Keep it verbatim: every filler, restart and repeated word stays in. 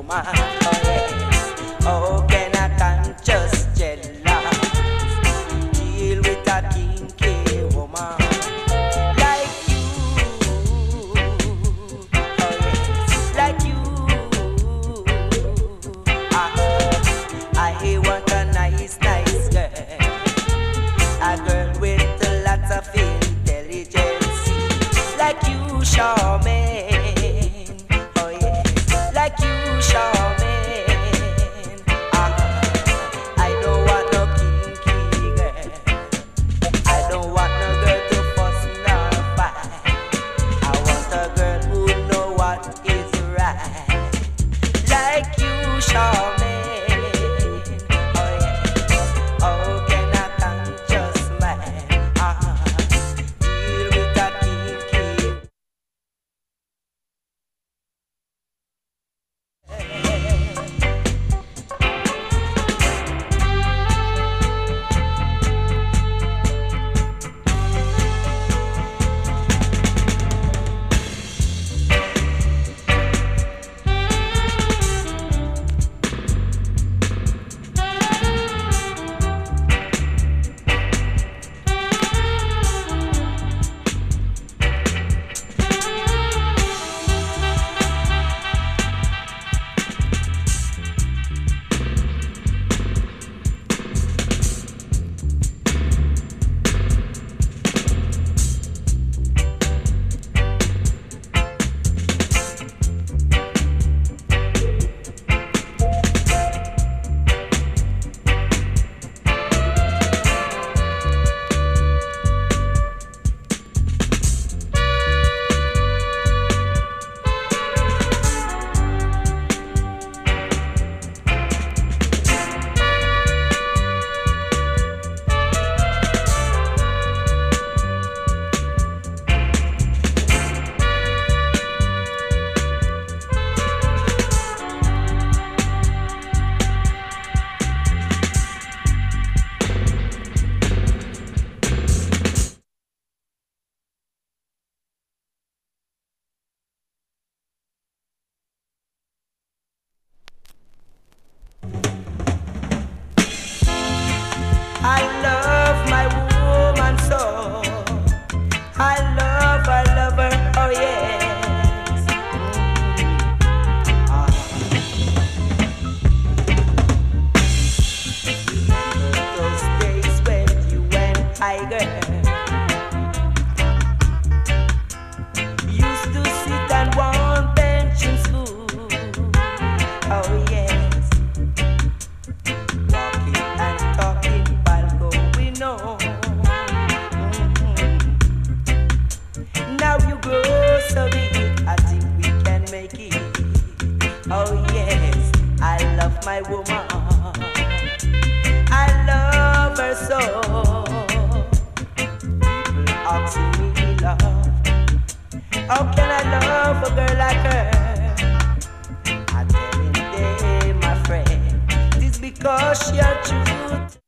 woman. Oh yes. Oh, can I conscious jealous deal with a kinky woman like you? Oh yes, like you. I, I want a nice, nice girl, a girl with a lot of intelligence, like you, Charmaine. Oh yes, like you, Charmaine. Ah, I don't want no kinky girl. I don't want no girl to fuss nor fight. I want a girl who know what is right, like you, Charmaine. Oh yes, oh can I conscious man ah deal with a kinky. I love my woman so. I love, I love her, oh yes. Mm. Ah. Remember those days when you and Tiger used to sit on one bench in school, oh yes. Walking and talking while going on. Mm-hmm. Now you grow so big, I think we can make it. Oh yes, I love my woman. I love her so. People asking me love. How can I love a girl like her? I tell him, hey, my friend, it's because you're truth.